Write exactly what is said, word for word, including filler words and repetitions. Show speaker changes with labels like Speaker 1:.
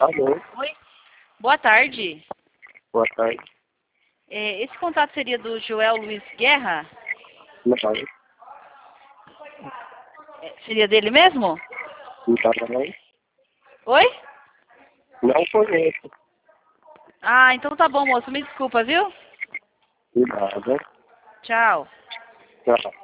Speaker 1: Alô,
Speaker 2: Oi, boa tarde.
Speaker 1: boa tarde.
Speaker 2: É, esse contato seria do Joel Luiz Guerra?
Speaker 1: Não sabe?
Speaker 2: É, seria dele mesmo?
Speaker 1: Não sabe não?
Speaker 2: Oi?
Speaker 1: Não conheço.
Speaker 2: Ah, então tá bom, moço. Me desculpa, viu?
Speaker 1: Cuidado.
Speaker 2: Tchau.
Speaker 1: Tchau.